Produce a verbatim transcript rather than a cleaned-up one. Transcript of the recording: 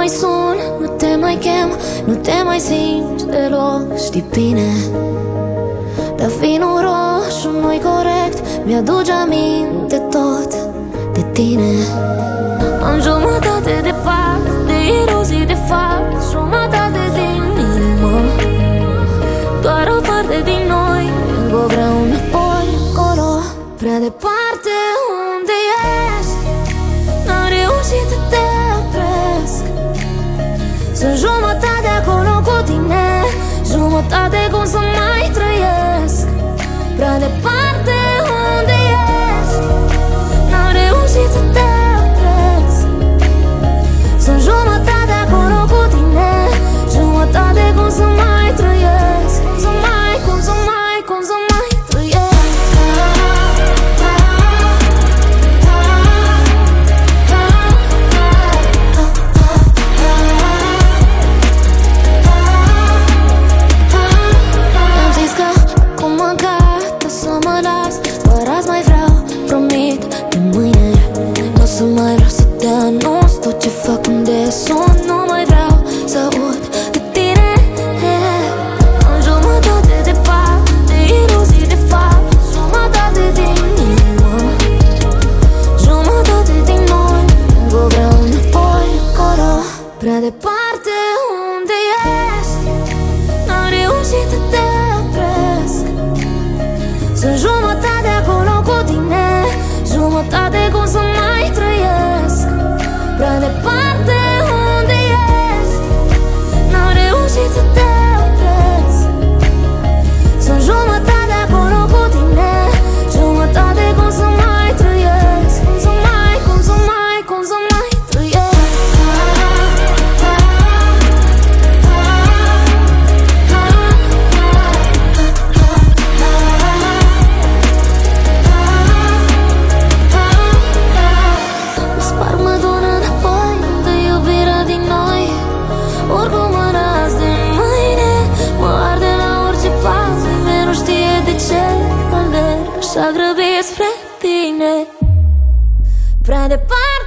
mai sun, nu te mai chem, nu te mai simt deloc, știi bine. Dar vinul roșu nu-i corect, mi-aduce aminte tot de tine. Am jumătate de part, de iluzii de fapt, jumătate din inimă. Doar o parte din noi, încă vreau înapoi, încolo, prea departe. Unde ești? N-am reușit să te opresc. Sunt jumătate acolo cu tine, jumătate cum să mai trăiesc. Prea departe. Unde ești? N-am reușit să te opresc. Sunt jumătate acolo cu tine, jumătate cum să mai trăiesc. Cum să mai, cum să mai, cum să mai trăiesc. Am zis că acum mă gata să mă las, doar azi mai vreau, promit, de mâine n-o să mai vreau să te anunț tot ce fac, unde sunt. Nu mai vreau să aud de tine. Am jumătate de part, de iluzii de fapt, jumătate din inimă. Jumătate din noi, încă vreau înapoi, încolo, prea departe. Unde ești? N-am reușit să te opresc. Sunt jumătate acolo cu tine, jumătate cum să mai trăiesc. Prea departe. Unde ești? N-am reușit să te opresc. Sunt jumătate acolo cu tine, jumătate cum să mai trăiesc. Cum să mai, cum să mai, cum să mai trăiesc. Mă sparg, mă duc înapoi, de iubirea din noi. Oricum mă las de mâine, mă arde la orice pas. Nimeni nu știe de ce alerg așa grăbit spre tine. Prea departe.